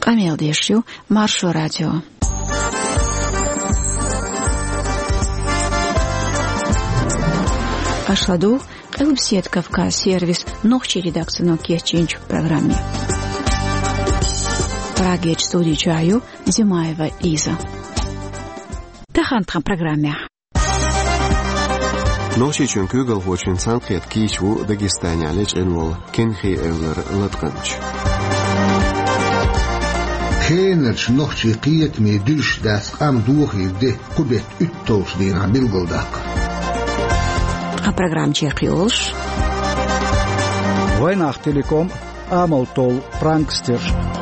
Камел Дешью, Маршу радио. Ашладу, Элбсет Кавказ сервис, ногчи редакцию Керченч в программе. Прагеч студию чаю, Зимаева Лиза. Тахантхам программе. Ночи чункугал очень санкет кичву Дагестане алеч инвол кенхи эвлер латканч. Хенерч ночи киет ми дюш дас ам духи де кубет уттолш дина билголдак. А программ черпиолш. Войнах телеком Амалтол Пранкстер.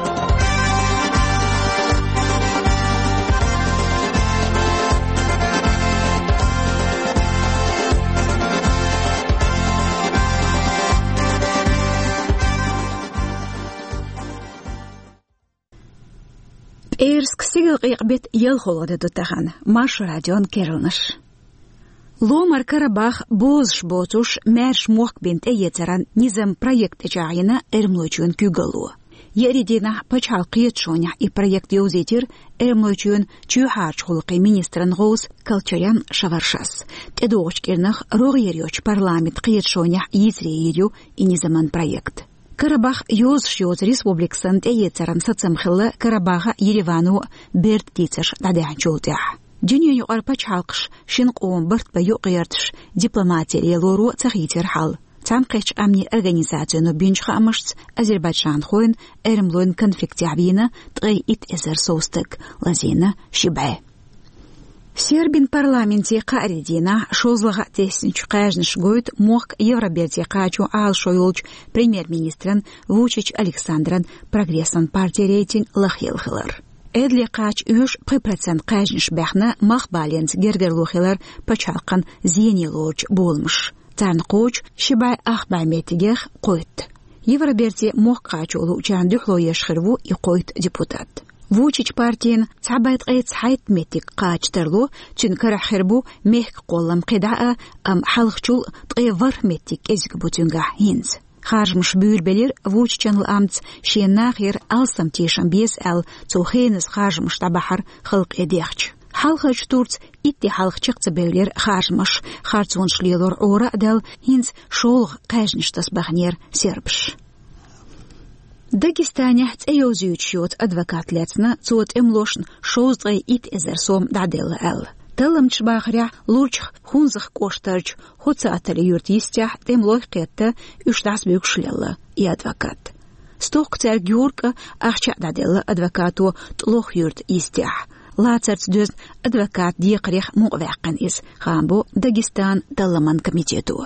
Эрск сигал гыйбет ел холоды дотахан. Маш радион керылныш. Ломар Карабах бозш бозуш мерш муак бент эйцаран низам проект эчагина эрмлочун күгалу. Яридина пачал кыйчоня и проект юзетир эрмлочун чухарч холкы министран гоус Калчарян Шаваршас. Тедоочкернах рогерёч парламент кыйчоня изреирю и низаман проект. Карабах юз республикасын эйцаран сацамхылы Карабаха Еревану берт дицаш дадянчултях. Дюнья юqarpaç halqış şinqoğun bırt bayı qıyartış diplomatiya loru цахитер hal. Цамқеч амни организацияну бинчха амышц Азербайджан хоин эрмлуин конфликтявина тгай ит эзер соустык лазина шибай. Сербин парламенте qaridina шозлага тесинч qajnish goyt moq Евроберде qachу ал шойлч премьер-министран Вучич Александран прогрессан партия рейтинг лахилхылар. Эдли qaç 3% qajnish бахна махбаленс гергерлухилар пачалкан зенилоч болмыш. Тарнқоч шибай ахбайметигех qoyt. Евроберде moq qachulu чандыхло ешхырву и qoyt депутат. Вучич партиен цабайт хайт метик qaçtırlu çünkü xirbu mehk qollam qida am halqchul tqevar metik ezg butunga hins. Xarjmış büyülbeler Vuçichanl amts şennaxir alsam teşan bes al çoxenis xarjmış tabahar xalq edexç. Halqaç turts itti halqçıqцы bevler xarjmış xarçonşlelor ora dal hins şol qajnishtas bahner serbş. Дагестане цеёзючот адвокат лецна цот эмлошн шоздрай ит эзерсом дадел эл. Талымч бахря лурч хунзах коштарч хоцатали юртистя темлох кетте үштас бюкшлелла и адвокат. Сток цер гюрка ахча дадел адвокату тлох юрт истя. Лацарц дөз адвокат диқрих муваққан из хамбо Дагестан талламан комитету.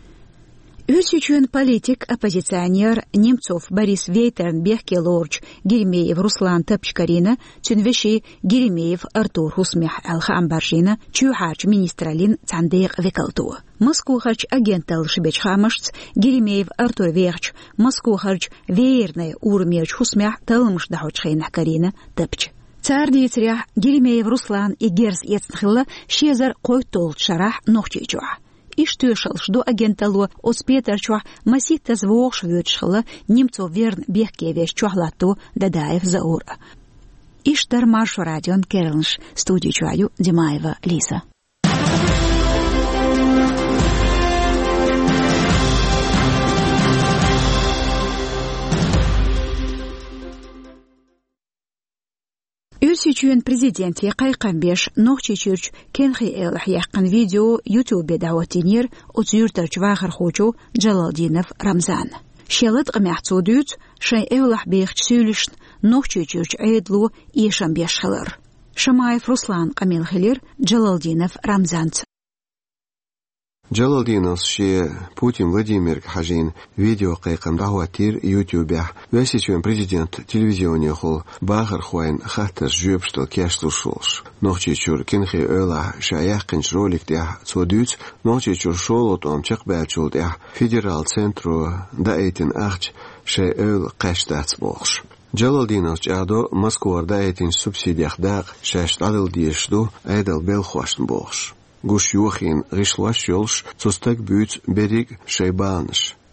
Үсючен политик оппозиционер Немцов Борис Вейтернбех Лорч Геремеев Руслан Тапчкарина Цюнвеши Геремеев Артур Хусмех Алхамбаржина Чухарч министралин Цандех Векалту. Москвахарч агентал Шибечхамашц Геремеев Артур Вехч Москвахарч Вейерный Урмеч Хусмех Талмш Дахучхейна Карина Тапч. Цар Дицрях Геремеев Руслан и Герс Ецнхилла Шезар Койтол Шарах Нохчичуа. Иштюшалш до агенталу оспетарчуа масита звуш вючхла Немцов верн бехкевеш чухлату Дадаев заура. Иштар Маршу радион Керлнш студию чую Зимаева Лиза. Үсючен президент Якайканбеш Нохчичурч Кенхи Элах яқын видео YouTube даватинер отзюртарч вахар хочу Джалалдинов Рамзан. Шелет гмяхцудют шай Элах бехч сюлишн Нохчичурч эйдлу ешамбеш хылыр. Шамаев Руслан Камилхилер Джалалдинов Рамзанц. Джалалдинов ше Путин Владимир Хажин видео кайкам даватир YouTube весичен президент телевизионе хол бахар хуайн хаттер жөпштел кештушулш. Нохчичур кинхи öla шаяхкинч роликтя цодюц нохчичур шолот омчак бачулдя федерал центру даэтин ахч ше öl каштац болш. Джалалдинов жадо Москва даэтин субсидиях дак шашт адыл диешду айдал белхвашн болш. Gush Joachim Rishlash Jolsh Zostak Buut Berig Sheibansh.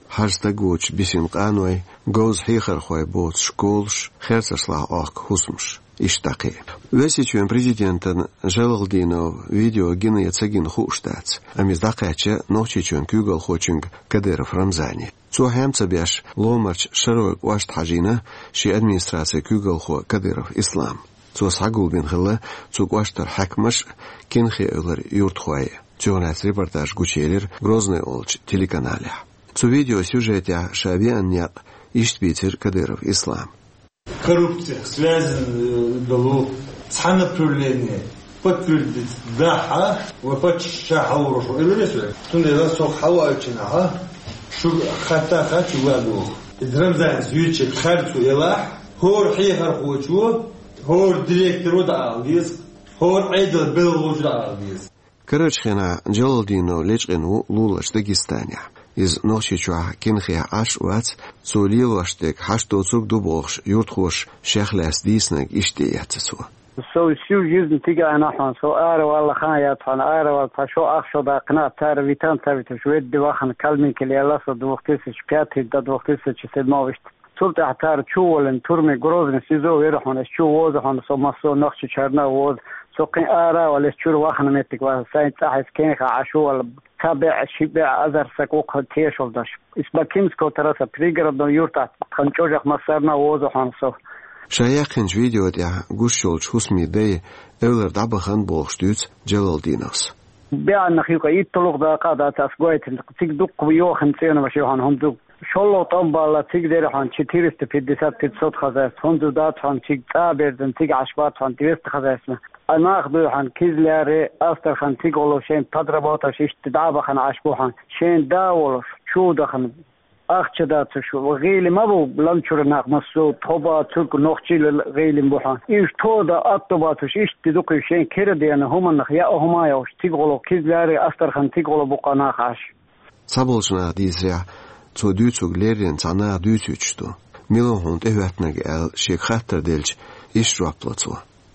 حاجتقوش بسين قانوي جوز حيخر خوي بوت شكولش خيرسش لا أخ حسمش اشتاقي وسيتشون بريزيدنتن جلالدينو فيديو جينا يتسجين خوشتات أميزداقاتش نوتشيتشون كوغل خوشنج كديرف رمزاني تو همتا بيش لومرش شروق واشت حاجينا شي أدمينستراسي كوغل خو كديرف إسلام تو سعقول بين خلا تو واشتر حكمش كنخي أولر يورت خوي تونات ريبورتاج гучелер Грозный Олч телеканале. Цу видео сюжете Шавиан Няк Иштбитер Кадыров Ислам. Коррупция связана было с направлением подтвердить даха وبتشحورش إلى نسوي. تندي سوق حواجنها شو خطأ خطوة الدرمزان زوجي خرطو يلاح هور حيهر خوشو هور ديريكتور دعاليز هور عيد بالوجود دعاليز. كرج خنا جلالدينو ليجقنو لولش داغستانيا из ночичуа кинхия аш вац цулилоштек хаштоцук дубохш юртхош шехлас диснег иштеяцсу So شو جزء تيجي أنا حن so أرى والله خايات حن أرى والله شو أخشى دقنا تار فيتان تبيت شو يد واخن كلمة كلي الله صد وقتيس شكاتي دد وقتيس شيء ما وشت صرت أحتار شو ولا ترمي جروزن سيزو يروحون شو وضع حن so ما so نقش شرنا وضع so كين أرى ولا شو واخن متك وساين تحس كين خاشو ولا تابع شبع أذر سكوك تيش ولدش إسبكيمس كوتراسا بريجر دو يورتا خنجوجك مسرنا وضع حن so شايخن فيديو دي غوشولش حسمي دي اولر دبخن بولشتوت جلالدينوس بيان نخيق يطلق دقادا تاسغويت تيدق بيوخن سينا ماشيهان هندو شولو طنبالا تيدير هان 450 خزاس هندو دات هان تيج تابردن تيج عشبات هان 200 خزاس انا اخذو هان كيزلاري استر هان تيغولو شين تدرباتا شيش تدابخن عشبوهان شين داولش شو دخن أخشدات شو وغيلي ما بو لانشورنا مسو توبا ترك نوخشي غيلي مبوحان إيش تودا أطباتوش إيش تدوقي شين كردي أنا هما نخيا هما يوش تيغولو كيزلاري أسترخن تيغولو بقانا خاش صابولشنا ديزيا تو دوتوغ ليرين تانا دوتوچتو ميلون هوند إهواتناغ أل شيك خاتر ديلش إيش روابلتو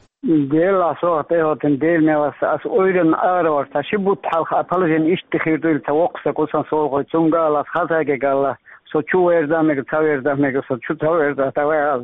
ديلا صوتي هوتن ديل نواس أس أويرن أروار تشبوت حلق أطلجن إشتخير دول توقسك وصن صوغي تونغالا خاتاكي قالا سو شو إردامك تاويردامك سو شو تاويردا تاويرد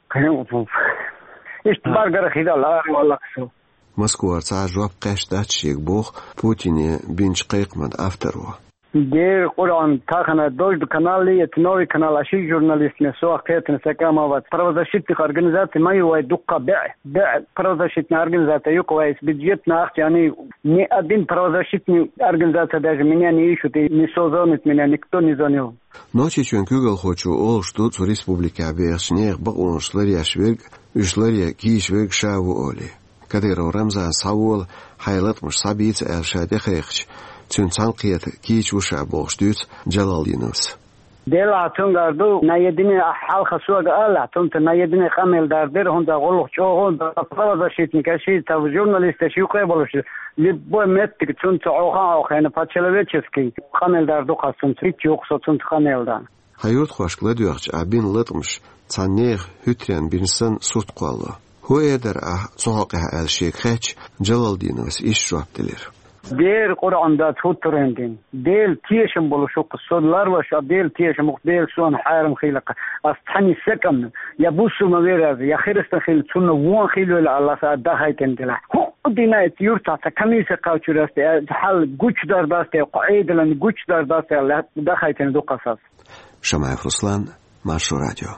إشتبارغر خيدال والله سو مسكو أرتاع جواب قاش داتشيك بوخ بوتيني بينش قيقمد أفتروا دير قرآن تاخنا دوج بكنالي يتنوي كنال أشي جورناليست نسوا خيتن سكاما وات پروزاشيتي أورجانيزاتي ما يوي دقة بيع پروزاشيتي أورجانيزاتي يقوي بيجيتنا أختي يعني ني أدين پروزاشيتي أورجانيزاتي داج مني يشو تي نسوزونت مني نكتو نزونيو نوچي چون كوغل خوچو اولشتو تو ريسبوبليكا بيرشنيغ بقونشلريا شويغ يشلريا كيشويغ شاو اولي كديرو رمزان صاول حيلت مش صبيت الشادي خيخش تون تنقيت كيش وشا بوشتوت جلالدينوس ديلا تونغاردو نايديني حلقة سوغ ألا تونت نايديني خامل داردير هوندا غلوخ چوغون پروزاشيتني كاشي تا جورناليست شي قيبلوش لبو متك تونت اوخان پاچلويچسكي خامل داردو قاسم تريچ يوخسو تونت خاملدان هايورت خوشكلا دوخچ ابين لطمش تانيغ هوتريان بينسن سوت قالو هو يدر صحقها الشيخ خيش جلالدينوس إشرابتلر دير قرآن دا توترندين ديل تيشم بلوشو قصدلار وشا ديل تيشم ديل سون حارم خيلق أستحني سكم يبوسو مويراز يا خيرستن خيل تسونا وان خيلو الله سا داهايتن دلا هو دينايت يورتا تكميسة قاوشوراستي حال قوش دار داستي قعيد لن قوش دار داستي داهايتن دو قصص شمايف رسلان مارشو راديو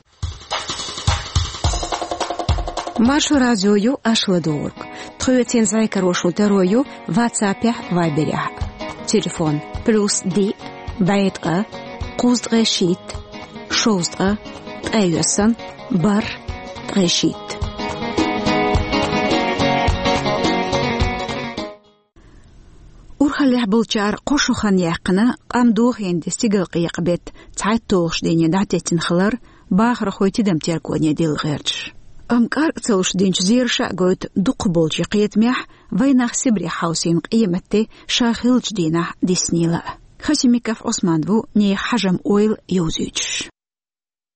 Маршу радиою ашладуурк. Тхуютен зайкар ошултерою ватсапях вайберях. Телефон +D байтqa quzdrashit шоздра тайгасан бар трешит. Урхалях булчар qoshuxan yaqina qamduq endi sigalqiq bet tsaytosh deni datetin xlar baxra xoytidam terkonya dilgherch. أمكار تلوش دينش زيرشا قوت دق بولجي قيت ميح ويناخ سبري حوسين قيمتي شاخل جدينه ديسنيلا خسيمي كاف عثمان بو ني حجم أويل يوزيج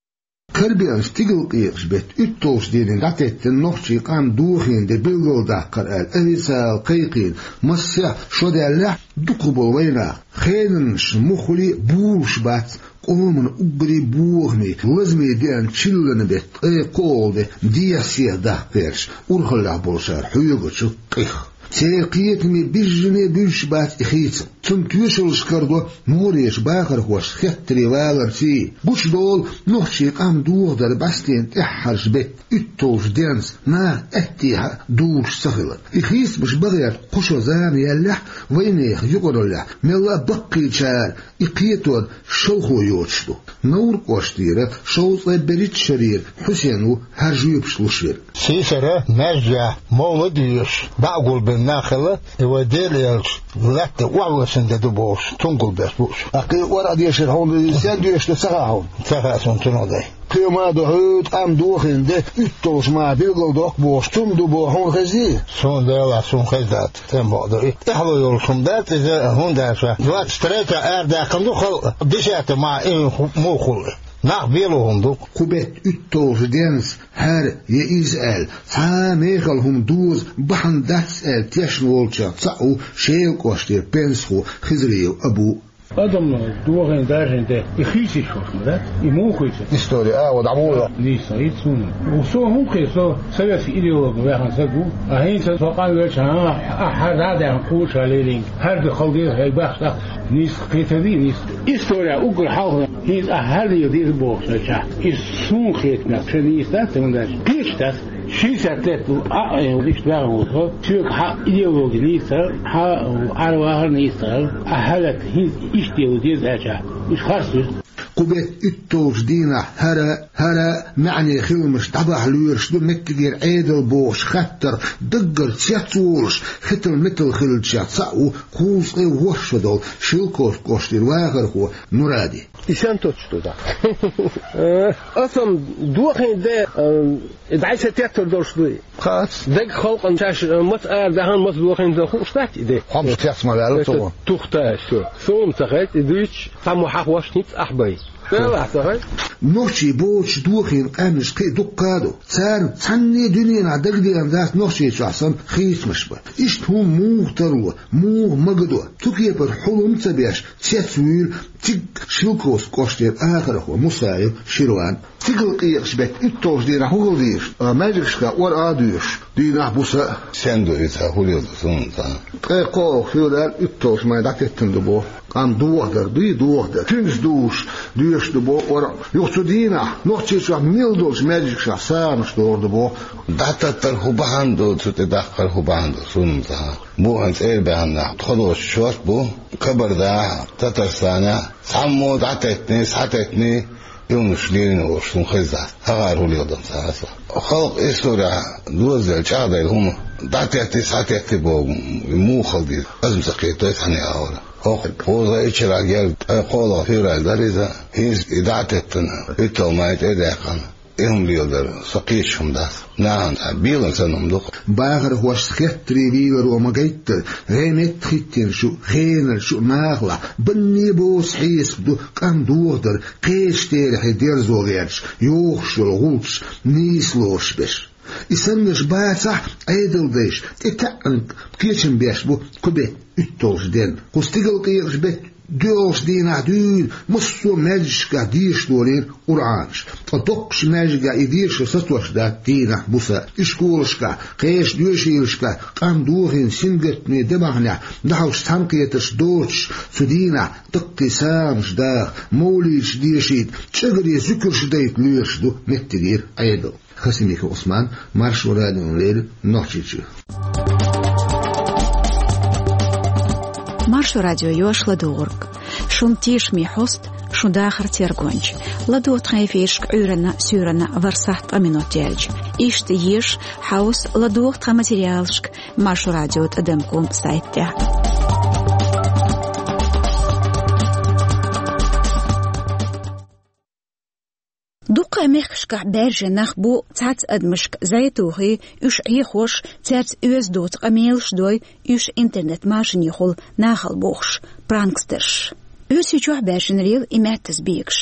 كربيان ستيغل قيقش بيت اتوش دينين دعتت النوخشي قام دوخين دي بلغل داقر الأليسال قيقين مسيح شودي الله دقبل وينا خيننش مخلي بوش بات قومن أبري بوغني لازمي ديان تشلن بيت قول دي دياسيه داقرش ورخل بولشار حيوغتشو قيخ سيقيتني بيجني بيشبات إخيت تنتوشل شكردو موريش باخر هوش خطري والرتي بوش دول نوحشي قام دوغ در باستين تحرش بيت اتوش دينس ما اتيها دوش سخلت إخيس بش بغير قشو زان يلح وينيخ يقر الله ملا بقي شار إقيتون شلخو يوشتو نور قوشتيرة شوصي بريت شرير حسينو هرجيب شلوشير سيسرة نجح مولديش بقول بالناخلة وديليالش لات وعوسن دبوش تنقل بس أقي ورا ديش الهون سنديش تسعهم تسعون تنودي كما دهود قام دوخين ده اتوش ما بيقول دوك بوش تندو بوهون خزي سون دلا سون خزات تنبودي احلو يولشم دات إذا هون داشا دوات ستريتا أردا كندو خل ديشات مع إيه مو خل ناق بيلوهم دو قبت اتوش دينس هر يإزال فاميخلهم دوز بحن داتسال تيشنولشا تسعو شيل قوشتير بنسخو خزريو أبو أدم دوغين دارين ده يخيسي شوش مدات يموخيسي история ودعموله ليس يتسون وسو هم كيسو سويت في إيديولوج وياخن سقو أهين سوقان ويشان أحد هذا قوش عليلين هرد خلقيه هيباخ نيس قيتدي نيس история أقول حاول هيز أهل يدير بوخ سجا يسون خيتنا شنيس ده تمنداش بيش ده شيساتت وديش باهو شو ح إيديولوج ليسا ح أرواه نيسا أهلت هيز إيديولوج زاجا مش خاصه قبت اتوش دينا هرا معني خلمش طبح ليرش دو متجير عيدل بوش خطر دقر تشاتولش ختل متل خلد شاتساو خوص اي وشدول شلكوش كوشتير واغر هو نورادي إسان توتشتو دا أصلا دوخين دا إدعيسة تياتر دورش دوي خاص دق خلق انتاش متقار دهان مت دوخين دا خوش تاتي دي خمس تياس مالالو تو تختاش سوم تخيت إدويش قامو حق واشنيت أحباي نوشي بوش دوخين قامش قي دقادو صار تسني دنيا دقدي ذات نوشي شخصا خيس مشبه إشت هم موه تروه موه مقدوه تكيه بر حلم تبيش تسويل تيق شلكوس كوشتير آخر هو مصايب شيروان تيقل قيقش بيت اتوش دينا هو ديش ماجرشكا ور آدوش دينا بوسا سندو إذا هوليو دسونتا قيقو فيولال اتوش ما داكتن دبو قام دوغدر دوغدر تنس دوش ديش دبو ور يوتو دينا نوتشيش ميلدوش ماجرشكا سامش دور دبو داتتر هباندو تتدخل هباندو سونتا بو أنت إيه بهنا تخلوش شوش بو كبر دا تترسانا سامو سعتتني يوم شلين وشون خزات هغارو لي قدام ساسا خلق إسورة دوزل شعبي هم دعتي ساعتي بو مو خلدي لازم سقيتو يسحني أولا هو ذا إيش راجل قوله في راجل هيز دعتتنا إتو ما يتدخل إهم ليقدر سقيشهم ده نعم بيلن سنهم دق باغر هو سختري بيلر وما جيت غينت ختين شو غينر شو ماغلا بني بوس حيس بدو قام دوغدر قيش تيرح يدير زوغيرش يوخش الغوش نيسلوش بش يسميش باسح عيدل ديش تتعن كيشن بيش بو كبت اتوش دين قستيقل قيرش بيت دوش دينا دون مصو ماجشكا ديش دورين قرآنش أطقش ماجشكا يديش ستوش دا دينا بوسا إشكولشكا قيش دوشيلشكا قام دوغين سنجتني دمغنا دعوش تنقيتش دوش سدينا تقي سامش دا موليش ديشيد تشغري ذكرش دايت ليش دو متغير عيدو خسميك عثمان مارش ورادي ليل نوحشيشي Марш радио ёш ладуург. Шун тиш ми хост, шун дахар тергонч. Ладу тхайфишк урана сюрана варсахт аминотельч. Ишт еш хаус ладух тха материалшк. Марш радио тадемкум сайтте. دوق مخشك برج نخبو تات ادمشك زيتوهي اش يخوش تات اوز دوت قميلش دوي اش انترنت ماشن يخول ناخل بوخش برانكسترش اوس يجوح برجن ريل اماتس بيكش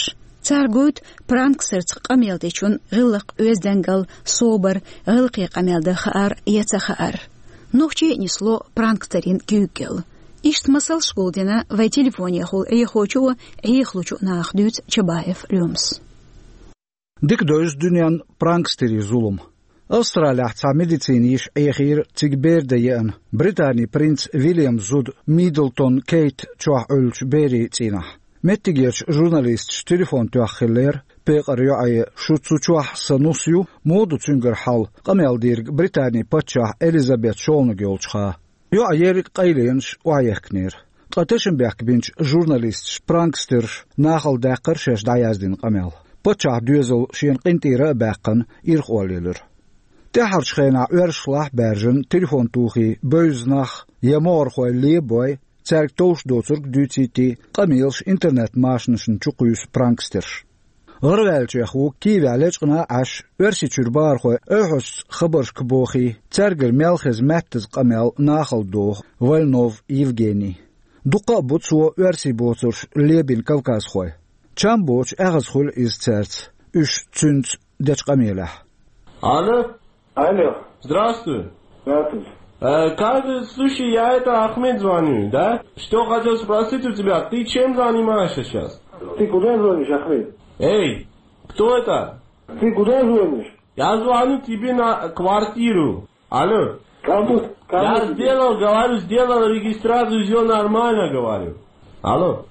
Царгут пранксерц қамелдечун ғылық өздәнгіл собыр ғылқи қамелді қаар еца қаар. Нохче несло пранкстерин күйгел. Ишт масал школдена вай телефоне хул ехочу ехлучу на ахдюц Чабаев Люмс. Дик дойз дуньян пранкстери зулум. Австралия ца медициниш ехир цигбердеян. Британи принц Вильям Зуд Миддлтон Кейт чуах өлч бери цинах. Меттигерч журналист телефон туаххиллер пеqar юай шуцучуах санусю моду цунгер хал qamaldирг Британи патчах Элизабет Шолногёлчха. Юай қайленш уайехкнер. Qatешенбек бинч журналист пранкстер нахал дақыр шеш даяздин qamel. Патчах дюзел шен qintira бақын ирхолелер. Tehar schena urschlag bergen telefon tugi beuznach jamor goy leboy zerk toos dotzurk duciti qamils internet maashnischen chuqus pranksters. Gurwelche khu kiwalechna ash ursi churbar goy uhus khabarsk bogi zerger melges mettes qamel nachal doog Volnov Evgeny. Duqa butso ursi botsurs lebin Kavkaz goy. Chamboch ergshul is zerts ush tsunt dech qamela. Алло. Здравствуй. Здравствуй. Слушай, я Ахмед звоню, да? Что хотел спросить у тебя, ты чем занимаешься сейчас? Ты куда звонишь, Ахмед? Эй, кто это? Ты куда звонишь? Я звоню тебе на квартиру. Алло. Кому? Я сделал регистрацию, все нормально, говорю. Алло.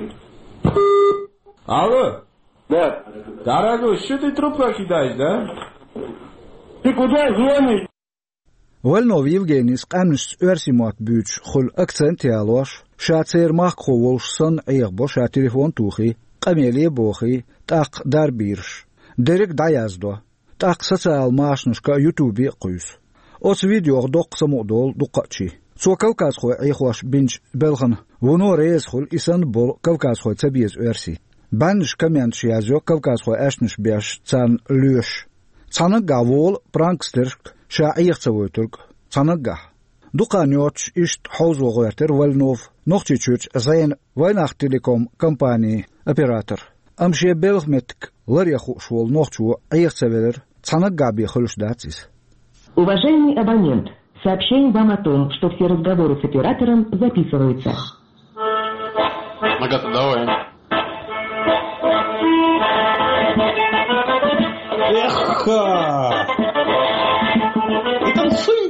Алло. Да. Дорогой, что ты трубку кидаешь, да? Ты куда звонишь? Volnov Evgeny qamnis ursimot büch khul akcent yalosh shatser mak khowolsan aybo shat telefon tuxi qameli boxi taq darbirsh derek dayazdo taq sotsial mashnushka YouTube qo'yus os video doqsa modol duqachi so Kavkaz khoy ayxosh binch belghan wono reis khul isan bol Kavkaz khoy tabiz ursi bansh kament shiazo Kavkaz khoy ashnish besh tsan lyush Цанага вол пранкстер шаиихцавойтург цанага дуканёч ишт хозогоертер Волнов нохчичуч зайн Вайнах телеком компании оператор амше белхметк ларяху швол нохчу аихцавелер цанага би хулшдацис. Уважаемый абонент, сообщаем вам о том, что все разговоры с оператором записываются. Агата, давай. Это сын,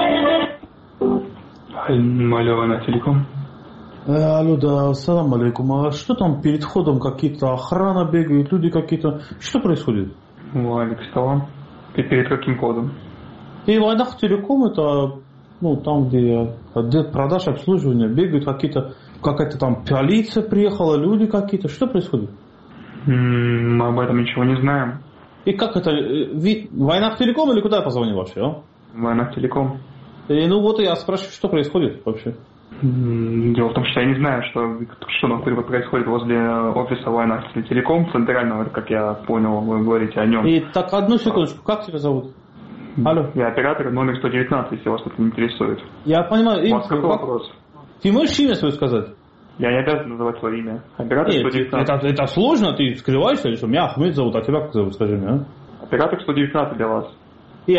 Алло, на телеком. Алло, да, салам алейкум. А что там перед входом какие-то охрана бегают, люди какие-то? Что происходит? Валик, салам. Ты перед каким входом? И Вайнах телеком это, там, где отдел продаж, обслуживания, бегают какие-то, какая-то там полиция приехала, люди какие-то. Что происходит? Мы об этом ничего не знаем. И как это? Вайнах телеком или куда я позвонил вообще? Вайнах телеком. И я спрашиваю, что происходит вообще? Дело в том, что я не знаю, что происходит возле офиса Вайнах телеком центрального, как я понял, вы говорите о нем. И так, одну секундочку, как тебя зовут? Алло. Я оператор номер 119, если вас что-то интересует. Я понимаю. У вас какой вопрос? Ты можешь имя свое сказать? Я не обязан называть свое имя. Оператор 119. Это сложно, ты скрываешься или что? Меня Ахмед зовут, а тебя как зовут, скажи мне, а? Оператор 119 для вас. И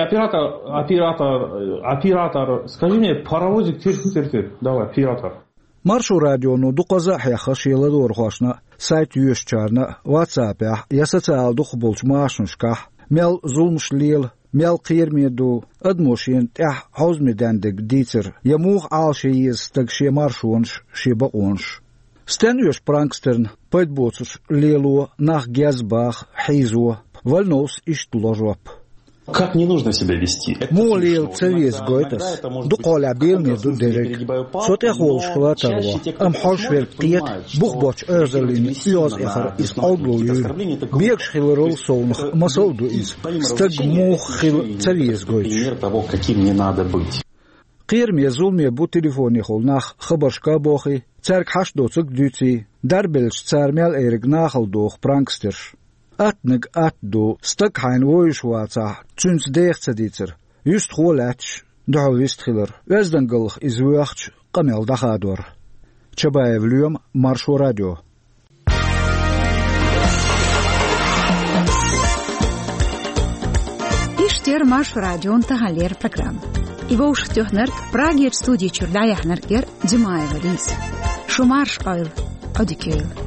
оператор, скажи мне, паровозик тир. Давай, оператор. Маршу радиону дуқазах я хашила дорхошна, сайт юшчарна, WhatsApp я социал дух болч машнушках, мел зулмшлил, мел қирмеду, адмошин тях хаузмедендик дитер, ямух алшииз тагши маршунш, шибаонш. Стен юш пранкстерн, пайдбоцуш лелу, нах гязбах, хизу, вольнос иштложоп. Как не нужно себя вести? Молил цевиз гойтас, дуқоля билми ду дерек, соте хол шклатарва, холшвер қиет, бухбоч эрзалин, иоз эхар из алблую, бег шхилрол солнах, масолду из, стаг мух хил цевиз гойч. Пример того, каким не надо быть. Қирме зулме бу телефони хол нах хабаршка бохи, церк хаштоцук дюци, дарбелш цармел эрик нахал дох пранкстерш. Atnig atdo stak hein woishwata tsuns deegtsaditser just kholatch dawistkhiller wezdangulch izwacht qamel dakhador Чабаев Люм Маршу радио Иштер Маш радион Тагалер программ. Его уж тёхнерк Праге студии Чурляяхнергер Димаева Лис. Шумарш ойл. Одикейл.